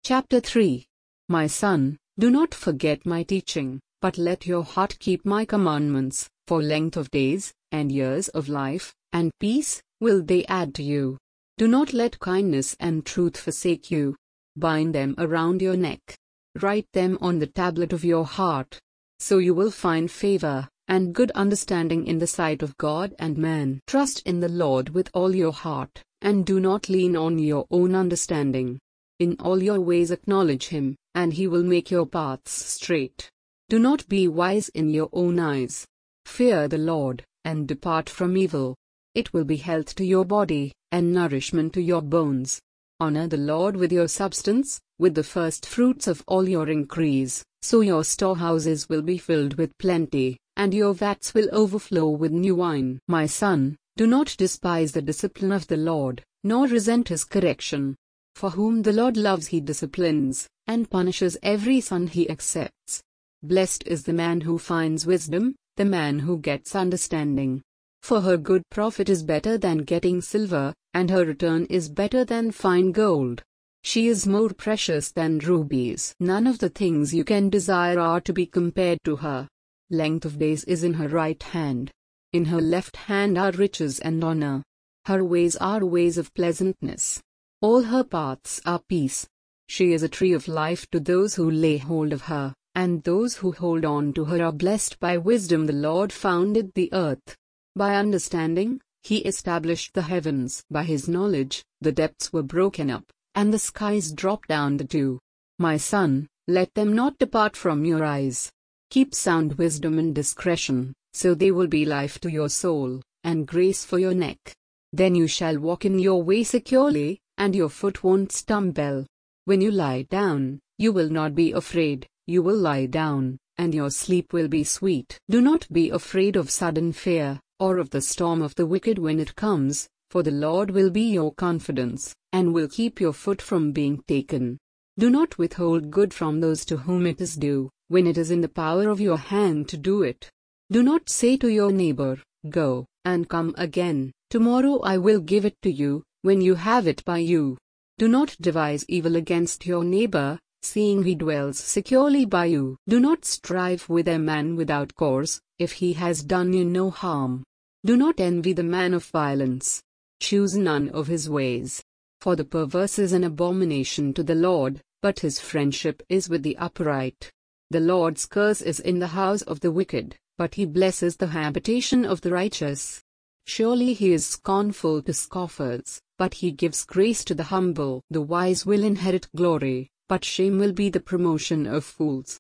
Chapter 3. My son, do not forget my teaching, but let your heart keep my commandments, for length of days, and years of life, and peace, will they add to you. Do not let kindness and truth forsake you. Bind them around your neck. Write them on the tablet of your heart. So you will find favor, and good understanding in the sight of God and man. Trust in the Lord with all your heart, and do not lean on your own understanding. In all your ways acknowledge Him, and He will make your paths straight. Do not be wise in your own eyes. Fear the Lord, and depart from evil. It will be health to your body, and nourishment to your bones. Honor the Lord with your substance, with the first fruits of all your increase, so your storehouses will be filled with plenty, and your vats will overflow with new wine. My son, do not despise the discipline of the Lord, nor resent His correction. For whom the Lord loves He disciplines, and punishes every son He accepts. Blessed is the man who finds wisdom, the man who gets understanding. For her good profit is better than getting silver, and her return is better than fine gold. She is more precious than rubies. None of the things you can desire are to be compared to her. Length of days is in her right hand. In her left hand are riches and honor. Her ways are ways of pleasantness. All her paths are peace. She is a tree of life to those who lay hold of her, and those who hold on to her are blessed. By wisdom the Lord founded the earth. By understanding, He established the heavens. By His knowledge, the depths were broken up, and the skies dropped down the dew. My son, let them not depart from your eyes. Keep sound wisdom and discretion, so they will be life to your soul, and grace for your neck. Then you shall walk in your way securely, and your foot won't stumble. When you lie down, you will not be afraid. You will lie down, and your sleep will be sweet. Do not be afraid of sudden fear, or of the storm of the wicked when it comes, for the Lord will be your confidence, and will keep your foot from being taken. Do not withhold good from those to whom it is due, when it is in the power of your hand to do it. Do not say to your neighbor, "Go, and come again, tomorrow I will give it to you," when you have it by you. Do not devise evil against your neighbor, seeing he dwells securely by you. Do not strive with a man without cause, if he has done you no harm. Do not envy the man of violence. Choose none of his ways. For the perverse is an abomination to the Lord, but his friendship is with the upright. The Lord's curse is in the house of the wicked, but He blesses the habitation of the righteous. Surely He is scornful to scoffers, but He gives grace to the humble. The wise will inherit glory, but shame will be the promotion of fools.